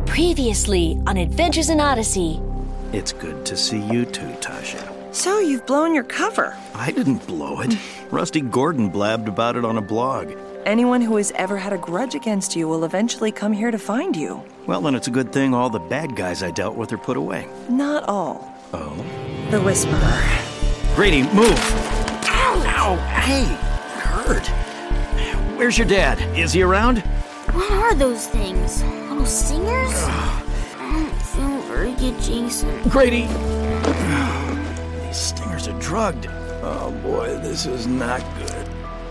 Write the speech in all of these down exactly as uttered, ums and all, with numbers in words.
Previously on Adventures in Odyssey. It's good to see you too, Tasha. So you've blown your cover. I didn't blow it. Rusty Gordon blabbed about it on a blog. Anyone who has ever had a grudge against you will eventually come here to find you. Well, then it's a good thing all the bad guys I dealt with are put away. Not all. Oh? The Whisperer. Grady, move! Ow! Ow! Hey! Hurt. Where's your dad? Is he around? What are those things? Little stingers? I don't feel very good, Jason. Grady! These stingers are drugged. Oh boy, this is not good.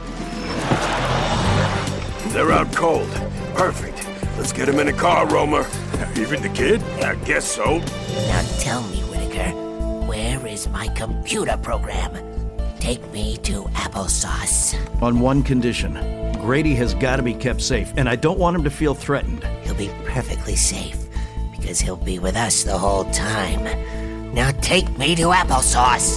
They're out cold. Perfect. Let's get him in a car, Romer. Even the kid? I guess so. Now tell me, Whitaker, where is my computer program? Take me to Applesauce. On one condition. Grady has got to be kept safe, and I don't want him to feel threatened. He'll be perfectly safe, because he'll be with us the whole time. Now take me to Applesauce.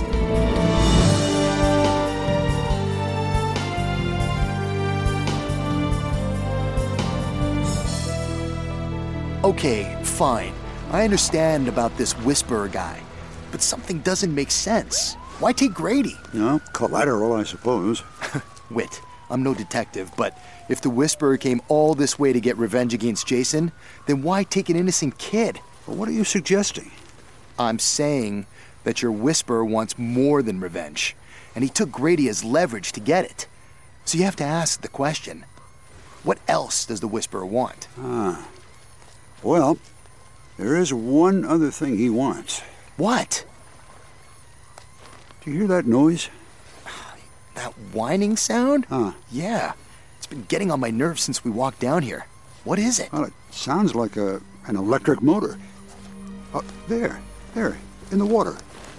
Okay, fine. I understand about this Whisperer guy, but something doesn't make sense. Why take Grady? No, collateral, I suppose. Wit, I'm no detective, but if the Whisperer came all this way to get revenge against Jason, then why take an innocent kid? Well, what are you suggesting? I'm saying that your Whisperer wants more than revenge, and he took Grady as leverage to get it. So you have to ask the question, what else does the Whisperer want? Ah. Well, there is one other thing he wants. What? Do you hear that noise? That whining sound? Huh. Yeah. It's been getting on my nerves since we walked down here. What is it? Well, it sounds like a an electric motor. Uh, there, there, in the water.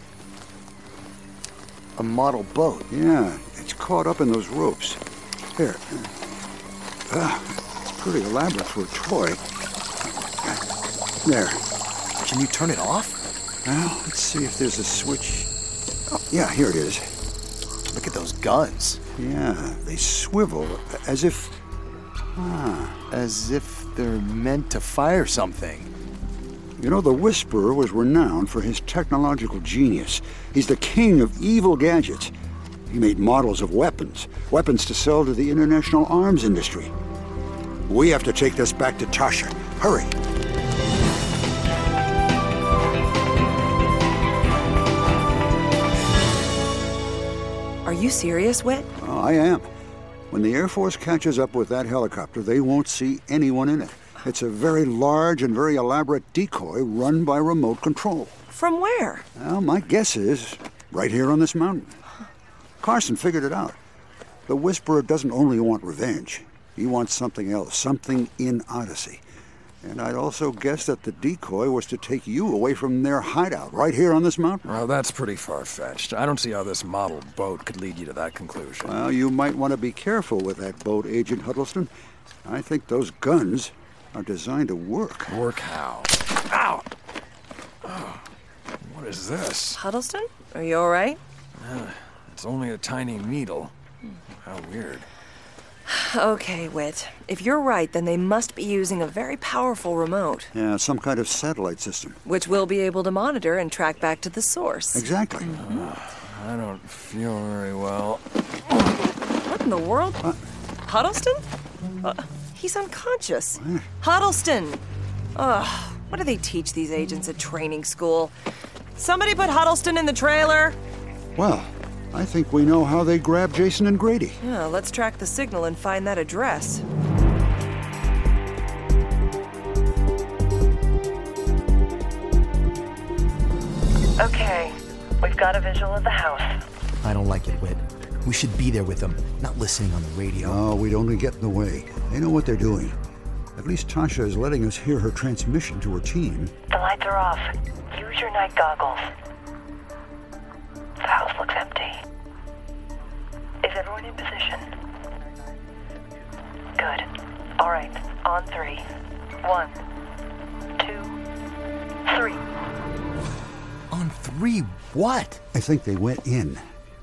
A model boat. Yeah, it's caught up in those ropes. Here. Uh, it's pretty elaborate for a toy. There. Can you turn it off? Well, let's see if there's a switch. Oh, yeah, here it is. Look at those guns. Yeah, they swivel as if... Ah. As if they're meant to fire something. You know, the Whisperer was renowned for his technological genius. He's the king of evil gadgets. He made models of weapons, weapons to sell to the international arms industry. We have to take this back to Tasha. Hurry. Are you serious, Whit? Oh, I am. When the Air Force catches up with that helicopter, they won't see anyone in it. It's a very large and very elaborate decoy run by remote control. From where? Well, my guess is right here on this mountain. Carson figured it out. The Whisperer doesn't only want revenge. He wants something else, something in Odyssey. And I'd also guess that the decoy was to take you away from their hideout right here on this mountain. Well, that's pretty far-fetched. I don't see how this model boat could lead you to that conclusion. Well, you might want to be careful with that boat, Agent Huddleston. I think those guns are designed to work. Work how? Ow! Oh, what is this? Huddleston? Are you all right? Uh, it's only a tiny needle. How weird. Okay, Whit. If you're right, then they must be using a very powerful remote. Yeah, some kind of satellite system. Which we'll be able to monitor and track back to the source. Exactly. Mm-hmm. Uh, I don't feel very well. What in the world? Uh, Huddleston? Uh, he's unconscious. What? Huddleston! Ugh, what do they teach these agents at training school? Somebody put Huddleston in the trailer! Well, I think we know how they grabbed Jason and Grady. Yeah, let's track the signal and find that address. Okay, we've got a visual of the house. I don't like it, Whit. We should be there with them, not listening on the radio. No, we'd only get in the way. They know what they're doing. At least Tasha is letting us hear her transmission to her team. The lights are off. Use your night goggles. The house looks empty. Is everyone in position? Good. All right. On three. One, two, three. On three what? I think they went in.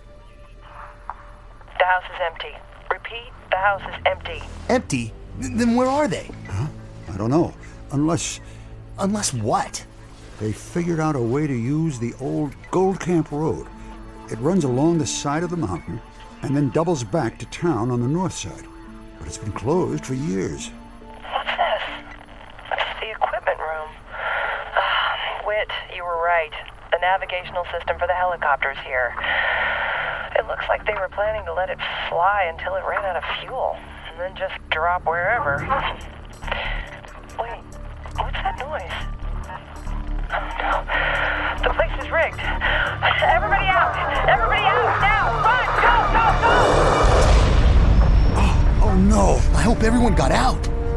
The house is empty. Repeat, the house is empty. Empty? Then where are they? Huh? I don't know. Unless... Unless what? They figured out a way to use the old Gold Camp Road. It runs along the side of the mountain and then doubles back to town on the north side. But it's been closed for years. What's this? It's the equipment room. Uh, Whit, you were right. The navigational system for the helicopters here. It looks like they were planning to let it fly until it ran out of fuel, and then just drop wherever. Wait, what's that noise? Oh no, the place is rigged. Everybody out! Everybody out now! Run! Go, go, go! Oh, oh no! I hope everyone got out.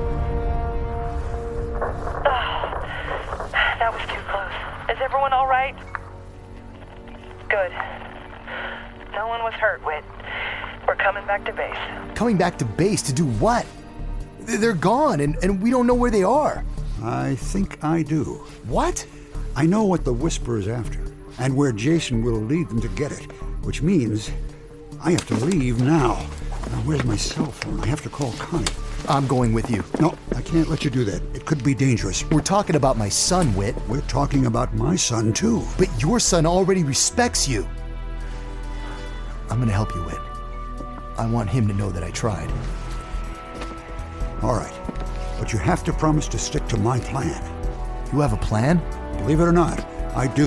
Oh, that was too close. Is everyone all right? Good. No one was hurt, Whit. We're coming back to base. Coming back to base to do what? They're gone, and, and we don't know where they are. I think I do. What? I know what the Whisper is after, and where Jason will lead them to get it, which means I have to leave now. Now, where's my cell phone? I have to call Connie. I'm going with you. No, I can't let you do that. It could be dangerous. We're talking about my son, Whit. We're talking about my son, too. But your son already respects you. I'm gonna help you, Whit. I want him to know that I tried. All right, but you have to promise to stick to my plan. You have a plan? Believe it or not, I do.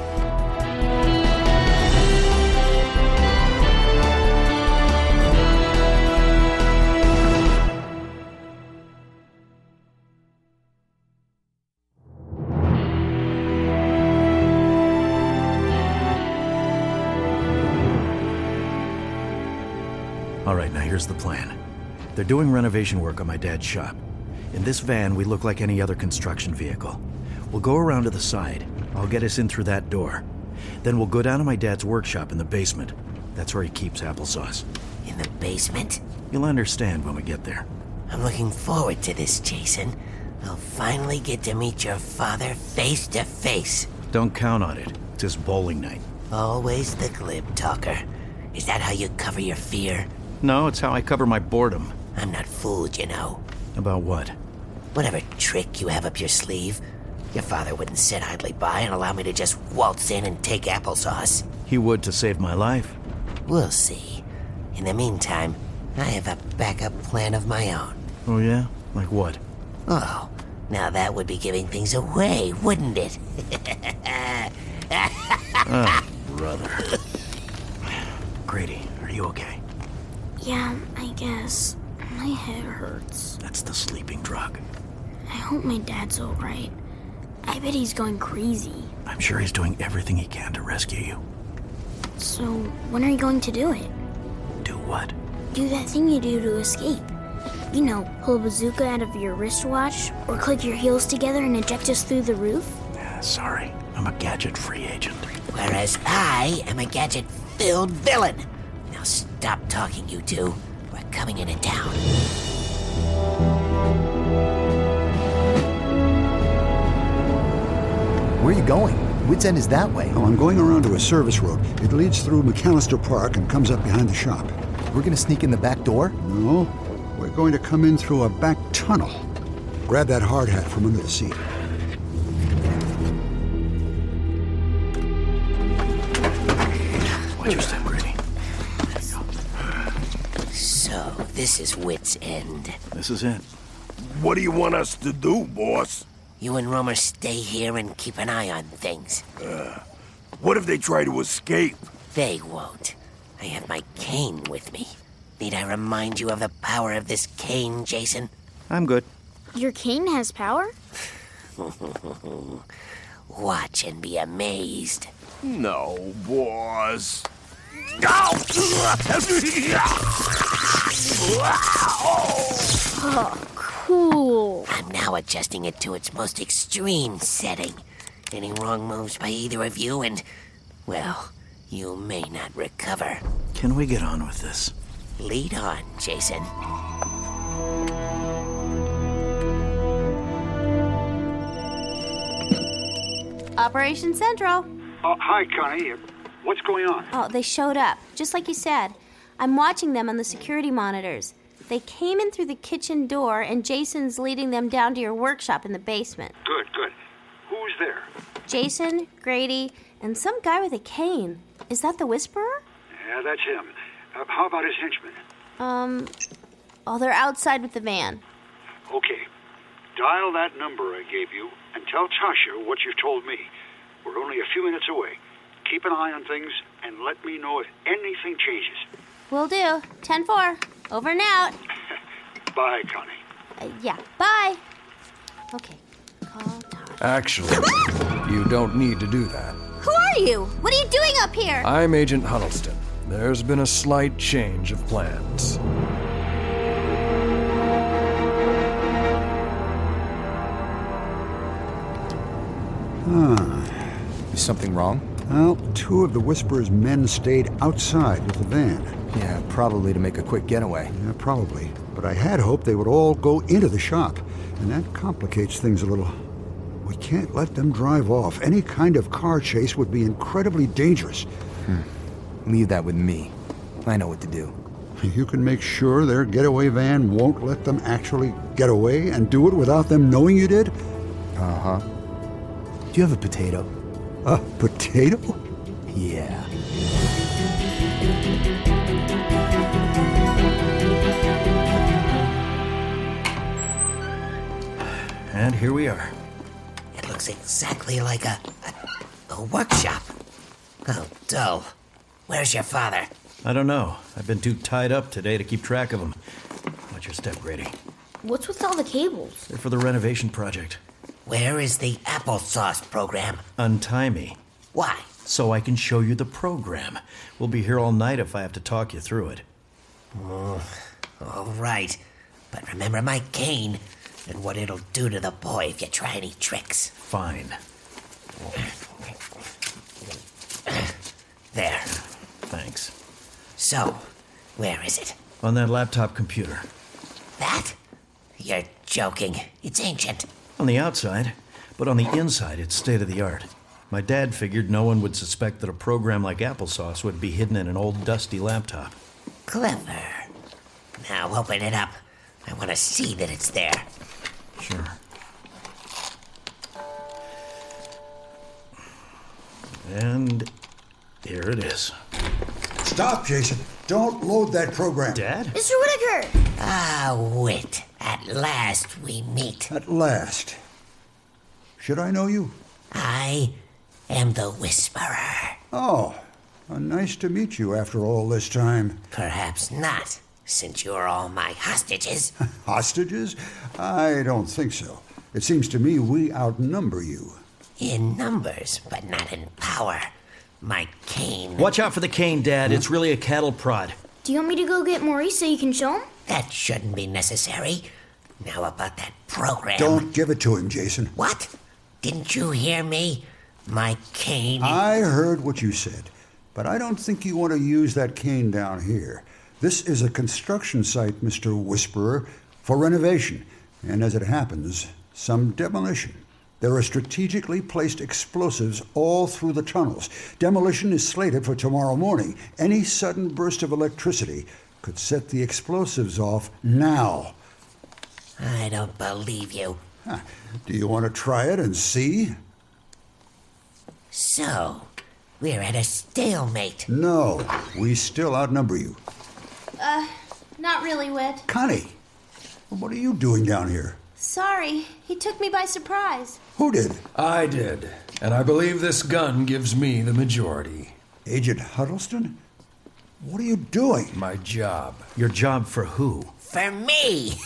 All right, now here's the plan. They're doing renovation work on my dad's shop. In this van, we look like any other construction vehicle. We'll go around to the side. I'll get us in through that door. Then we'll go down to my dad's workshop in the basement. That's where he keeps applesauce. In the basement? You'll understand when we get there. I'm looking forward to this, Jason. I'll finally get to meet your father face to face. Don't count on it. It's his bowling night. Always the glib talker. Is that how you cover your fear? No, it's how I cover my boredom. I'm not fooled, you know. About what? Whatever trick you have up your sleeve. Your father wouldn't sit idly by and allow me to just waltz in and take applesauce. He would to save my life. We'll see. In the meantime, I have a backup plan of my own. Oh, yeah? Like what? Oh, now that would be giving things away, wouldn't it? Oh, brother. Grady, are you okay? Yeah, I guess. My head hurts. That's the sleeping drug. I hope my dad's all right. I bet he's going crazy. I'm sure he's doing everything he can to rescue you. So, when are you going to do it? Do what? Do that thing you do to escape. You know, pull a bazooka out of your wristwatch, or click your heels together and eject us through the roof? Yeah, sorry, I'm a gadget-free agent. Whereas I am a gadget-filled villain. Now stop talking, you two. We're coming into town. Where are you going? Which end is that way? Oh, I'm going around to a service road. It leads through McAllister Park and comes up behind the shop. We're gonna sneak in the back door? No, we're going to come in through a back tunnel. Grab that hard hat from under the seat. Watch your step, Grady. So, this is Whit's End. This is it. What do you want us to do, boss? You and Romer stay here and keep an eye on things. Uh, what if they try to escape? They won't. I have my cane with me. Need I remind you of the power of this cane, Jason? I'm good. Your cane has power? Watch and be amazed. No, boss. Oh, cool. I'm now adjusting it to its most extreme setting. Any wrong moves by either of you and, well, you may not recover. Can we get on with this? Lead on, Jason. Operation Central. Uh, hi, Connie. What's going on? Oh, they showed up, just like you said. I'm watching them on the security monitors. They came in through the kitchen door, and Jason's leading them down to your workshop in the basement. Good, good. Who's there? Jason, Grady, and some guy with a cane. Is that the Whisperer? Yeah, that's him. Uh, how about his henchmen? Um, oh, they're outside with the van. Okay. Dial that number I gave you and tell Tasha what you've told me. We're only a few minutes away. Keep an eye on things and let me know if anything changes. Will do. ten four. Over and out. Bye, Connie. Uh, yeah, bye. Okay. Call Tasha. Actually, you don't need to do that. Who are you? What are you doing up here? I'm Agent Huddleston. There's been a slight change of plans. Ah. Is something wrong? Well, two of the Whisperer's men stayed outside with the van. Yeah, probably to make a quick getaway. Yeah, probably. But I had hoped they would all go into the shop, and that complicates things a little. We can't let them drive off. Any kind of car chase would be incredibly dangerous. Hmm. Leave that with me. I know what to do. You can make sure their getaway van won't let them actually get away and do it without them knowing you did? Uh-huh. Do you have a potato? A potato? Yeah. And here we are. It looks exactly like a, a, a workshop. Oh, dull. Where's your father? I don't know. I've been too tied up today to keep track of them. Watch your step, Grady. What's with all the cables? They're for the renovation project. Where is the applesauce program? Untie me. Why? So I can show you the program. We'll be here all night if I have to talk you through it. Oh, all right. But remember my cane and what it'll do to the boy if you try any tricks. Fine. There. Thanks. So, where is it? On that laptop computer. That? You're joking. It's ancient. On the outside, but on the inside, it's state-of-the-art. My dad figured no one would suspect that a program like applesauce would be hidden in an old, dusty laptop. Clever. Now open it up. I want to see that it's there. Sure. And here it is. Stop, Jason. Don't load that program. Dad? Mister Whitaker! Ah, Wit. At last we meet. At last. Should I know you? I am the Whisperer. Oh, uh, nice to meet you after all this time. Perhaps not, since you're all my hostages. Hostages? I don't think so. It seems to me we outnumber you. In numbers, but not in power. My cane... Watch out for the cane, Dad. Huh? It's really a cattle prod. Do you want me to go get Maurice so you can show him? That shouldn't be necessary. Now about that program... Don't give it to him, Jason. What? Didn't you hear me? My cane... I heard what you said, but I don't think you want to use that cane down here. This is a construction site, Mister Whisperer, for renovation, and as it happens, some demolition. There are strategically placed explosives all through the tunnels. Demolition is slated for tomorrow morning. Any sudden burst of electricity could set the explosives off now. I don't believe you. Huh. Do you want to try it and see? So, we're at a stalemate. No, we still outnumber you. Uh, not really, Wit. Connie, what are you doing down here? Sorry, he took me by surprise. Who did? I did, and I believe this gun gives me the majority. Agent Huddleston? What are you doing? My job. Your job for who? For me!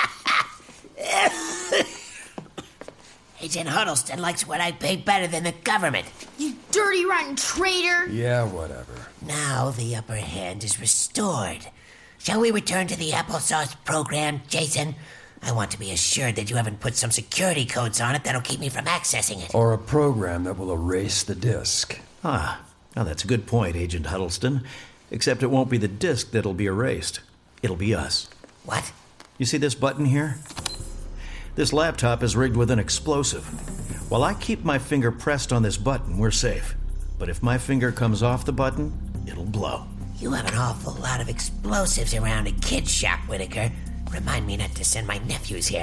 Agent Huddleston likes what I pay better than the government. You dirty, rotten traitor! Yeah, whatever. Now the upper hand is restored. Shall we return to the applesauce program, Jason? I want to be assured that you haven't put some security codes on it that'll keep me from accessing it. Or a program that will erase the disk. Ah, now that's a good point, Agent Huddleston. Except it won't be the disk that'll be erased. It'll be us. What? You see this button here? This laptop is rigged with an explosive. While I keep my finger pressed on this button, we're safe. But if my finger comes off the button, it'll blow. You have an awful lot of explosives around a kid's shop, Whitaker. Remind me not to send my nephews here.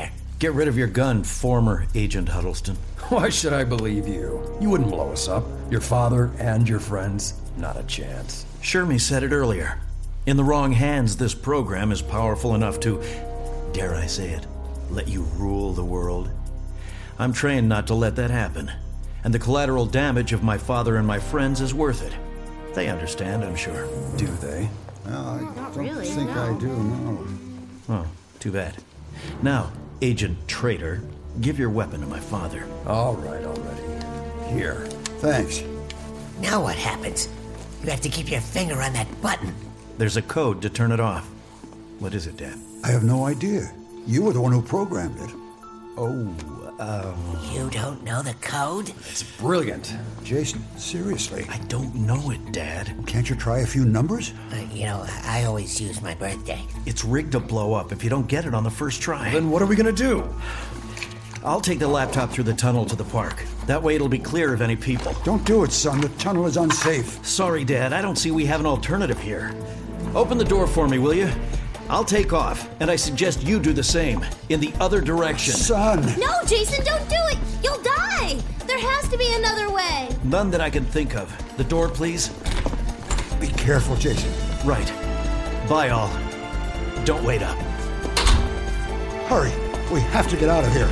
Get rid of your gun, former Agent Huddleston. Why should I believe you? You wouldn't blow us up. Your father and your friends, not a chance. Shermie said it earlier. In the wrong hands, this program is powerful enough to, dare I say it, let you rule the world. I'm trained not to let that happen, and the collateral damage of my father and my friends is worth it. They understand, I'm sure. Do they? No, I Not don't really, think no. I do, no. Oh, too bad. Now, Agent Traitor, give your weapon to my father. All right, already. Here. Thanks. Now what happens? You have to keep your finger on that button. There's a code to turn it off. What is it, Dad? I have no idea. You were the one who programmed it. Oh, um... You don't know the code? It's brilliant. Jason, seriously. I don't know it, Dad. Can't you try a few numbers? Uh, you know, I always use my birthday. It's rigged to blow up if you don't get it on the first try. Then what are we gonna do? I'll take the laptop through the tunnel to the park. That way it'll be clear of any people. Don't do it, son. The tunnel is unsafe. Sorry, Dad. I don't see we have an alternative here. Open the door for me, will you? I'll take off, and I suggest you do the same, in the other direction. Son! No, Jason, don't do it! You'll die! There has to be another way! None that I can think of. The door, please. Be careful, Jason. Right. Bye, all. Don't wait up. Hurry. We have to get out of here.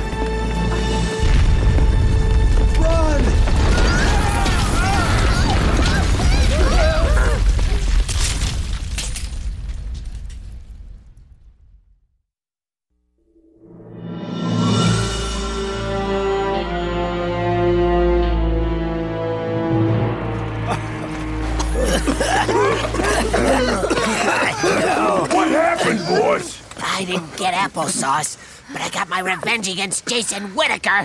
Run! What happened, boss? I didn't get applesauce, but I got my revenge against Jason Whittaker.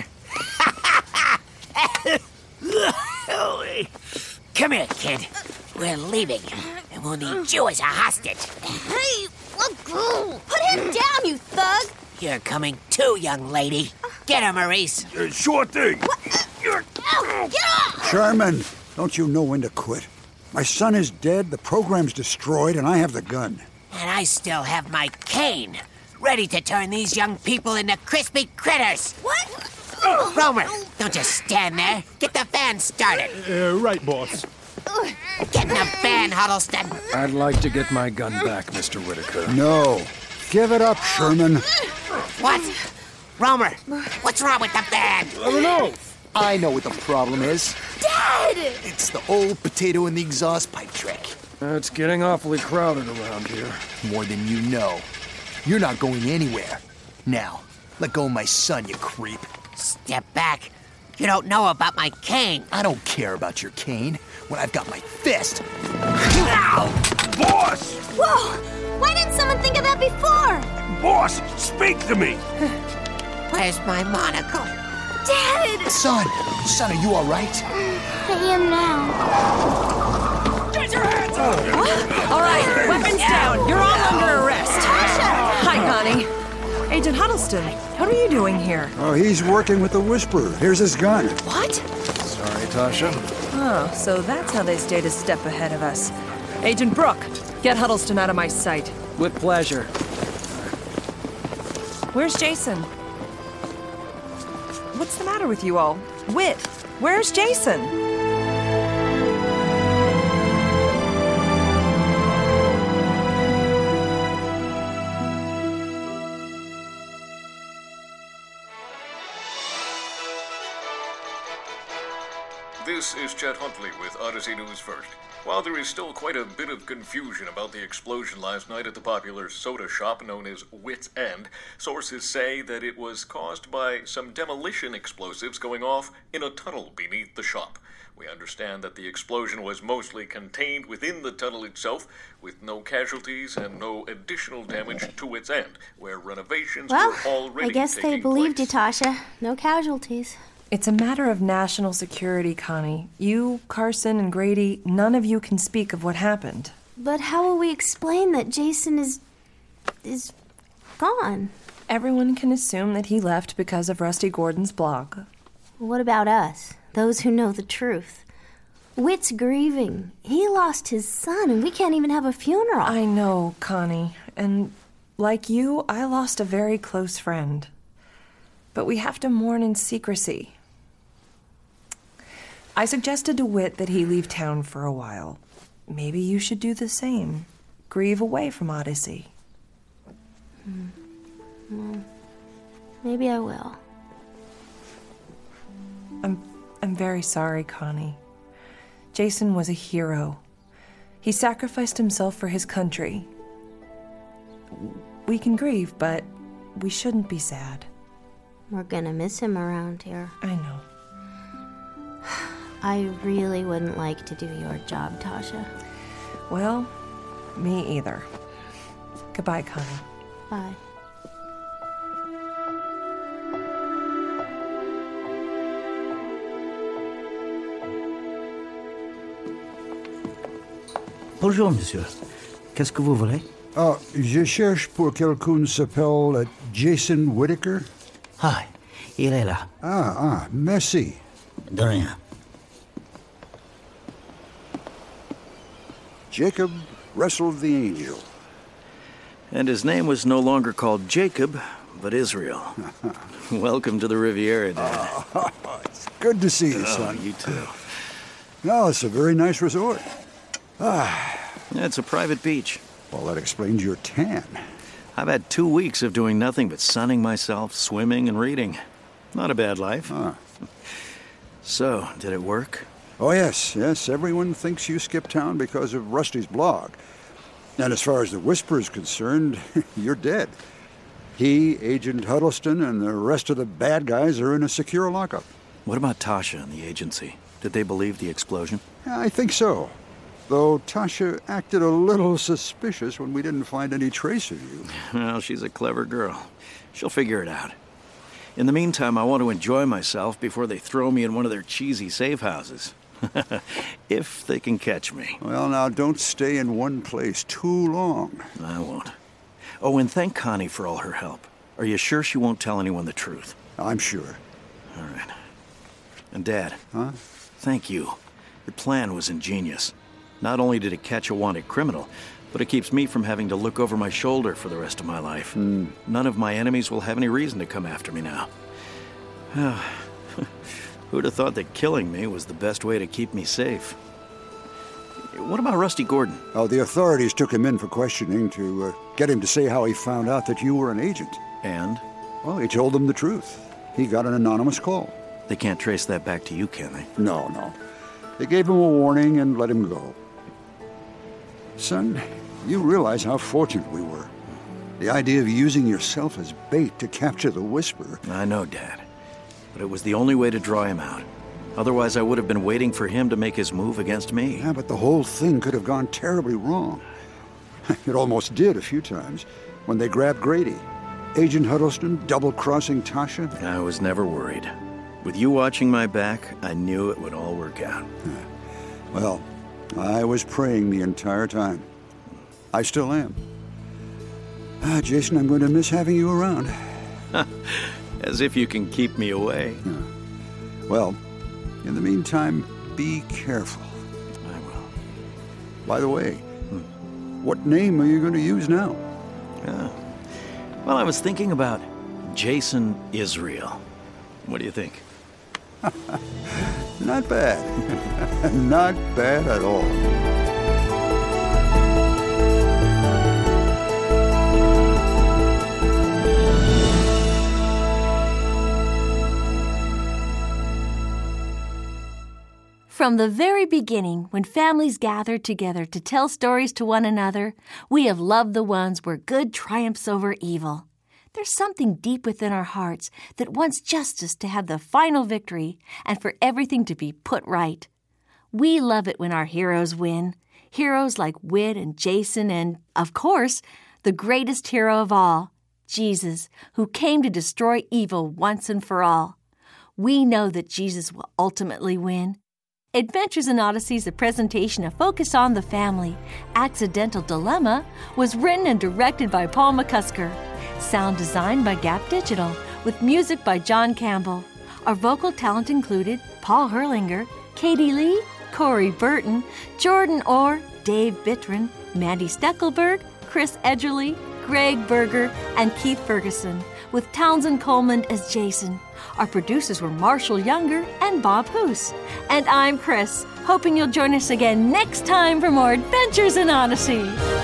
Come here, kid. We're leaving, and we'll need you as a hostage. Hey, let go! Put him down, you thug! You're coming too, young lady. Get her, Maurice. Uh, sure thing. Ow, get off! Sherman, don't you know when to quit? My son is dead, the program's destroyed, and I have the gun. And I still have my cane, ready to turn these young people into crispy critters. What? Romer, don't just stand there. Get the van started. Uh, right, boss. Get in the van, Huddleston. I'd like to get my gun back, Mister Whittaker. No. Give it up, Sherman. What? Romer, what's wrong with the van? I don't know. I know what the problem is. Dad! It's the old potato in the exhaust pipe trick. It's getting awfully crowded around here. More than you know. You're not going anywhere. Now, let go of my son, you creep. Step back. You don't know about my cane. I don't care about your cane when I've got my fist. Ow! Boss! Whoa! Why didn't someone think of that before? Boss, speak to me! Where's my monocle? Dad! Son, son, are you all right? I am now. Get your hands up! All right, weapons down. You're all under arrest. Tasha! Hi, Connie. Agent Huddleston, what are you doing here? Oh, he's working with the Whisperer. Here's his gun. What? Sorry, Tasha. Oh, so that's how they stayed a step ahead of us. Agent Brooke, get Huddleston out of my sight. With pleasure. Where's Jason? What's the matter with you all? Whit, where's Jason? This is Chet Huntley with Odyssey News First. While there is still quite a bit of confusion about the explosion last night at the popular soda shop known as Wit's End, sources say that it was caused by some demolition explosives going off in a tunnel beneath the shop. We understand that the explosion was mostly contained within the tunnel itself, with no casualties and no additional damage to Wit's End, where renovations Well, were already I guess they taking believed place. you, Tasha. No casualties. It's a matter of national security, Connie. You, Carson, and Grady, none of you can speak of what happened. But how will we explain that Jason is... is gone? Everyone can assume that he left because of Rusty Gordon's blog. What about us, those who know the truth? Whit's grieving. He lost his son, and we can't even have a funeral. I know, Connie. And like you, I lost a very close friend. but we have to mourn in secrecy. I suggested to Whit that he leave town for a while. Maybe you should do the same. Grieve away from Odyssey. Hmm. Well, maybe I will. I'm, I'm very sorry, Connie. Jason was a hero. He sacrificed himself for his country. We can grieve, but we shouldn't be sad. We're gonna miss him around here. I know. I really wouldn't like to do your job, Tasha. Well, me either. Goodbye, Connie. Bye. Bonjour, monsieur. Qu'est-ce que vous voulez? Ah, je cherche pour quelqu'un s'appelle Jason Whitaker. Hi, il est là. Ah, ah, merci. De rien. Jacob wrestled the angel. And his name was no longer called Jacob, but Israel. Welcome to the Riviera, Dad. Oh, it's good to see you, oh, son. You too. No, it's a very nice resort. Ah. It's a private beach. Well, that explains your tan. I've had two weeks of doing nothing but sunning myself, swimming, and reading. Not a bad life. Huh. So, did it work? Oh, yes, yes. Everyone thinks you skipped town because of Rusty's blog. And as far as the Whisper is concerned, you're dead. He, Agent Huddleston, and the rest of the bad guys are in a secure lockup. What about Tasha and the agency? Did they believe the explosion? I think so. Though Tasha acted a little suspicious when we didn't find any trace of you. Well, she's a clever girl. She'll figure it out. In the meantime, I want to enjoy myself before they throw me in one of their cheesy safe houses. If they can catch me. Well, now, don't stay in one place too long. I won't. Oh, and thank Connie for all her help. Are you sure she won't tell anyone the truth? I'm sure. All right. And Dad. Huh? Thank you. Your plan was ingenious. Not only did it catch a wanted criminal, but it keeps me from having to look over my shoulder for the rest of my life. Mm. None of my enemies will have any reason to come after me now. Who'd have thought that killing me was the best way to keep me safe? What about Rusty Gordon? Oh, the authorities took him in for questioning to uh, get him to say how he found out that you were an agent. And? Well, he told them the truth. He got an anonymous call. They can't trace that back to you, can they? No, no. They gave him a warning and let him go. Son, you realize how fortunate we were. The idea of using yourself as bait to capture the Whisperer. I know, Dad. But it was the only way to draw him out. Otherwise, I would have been waiting for him to make his move against me. Yeah, but the whole thing could have gone terribly wrong. It almost did a few times. When they grabbed Grady. Agent Huddleston double-crossing Tasha. I was never worried. With you watching my back, I knew it would all work out. Well, I was praying the entire time. I still am. Ah, Jason, I'm going to miss having you around. As if you can keep me away. Yeah. Well, in the meantime, be careful. I will. By the way, hmm. what name are you going to use now? Yeah. Well, I was thinking about Jason Israel. What do you think? Not bad. Not bad at all. From the very beginning, when families gathered together to tell stories to one another, we have loved the ones where good triumphs over evil. There's something deep within our hearts that wants justice to have the final victory and for everything to be put right. We love it when our heroes win. Heroes like Whit and Jason and, of course, the greatest hero of all, Jesus, who came to destroy evil once and for all. We know that Jesus will ultimately win. Adventures in Odyssey is a presentation of Focus on the Family. Accidental Dilemma was written and directed by Paul McCusker. Sound designed by Gap Digital, with music by John Campbell. Our vocal talent included Paul Herlinger, Katie Lee, Corey Burton, Jordan Orr, Dave Bittren, Mandy Steckelberg, Chris Edgerly, Greg Berger, and Keith Ferguson, with Townsend Coleman as Jason. Our producers were Marshall Younger and Bob Hoos. And I'm Chris, hoping you'll join us again next time for more Adventures in Odyssey.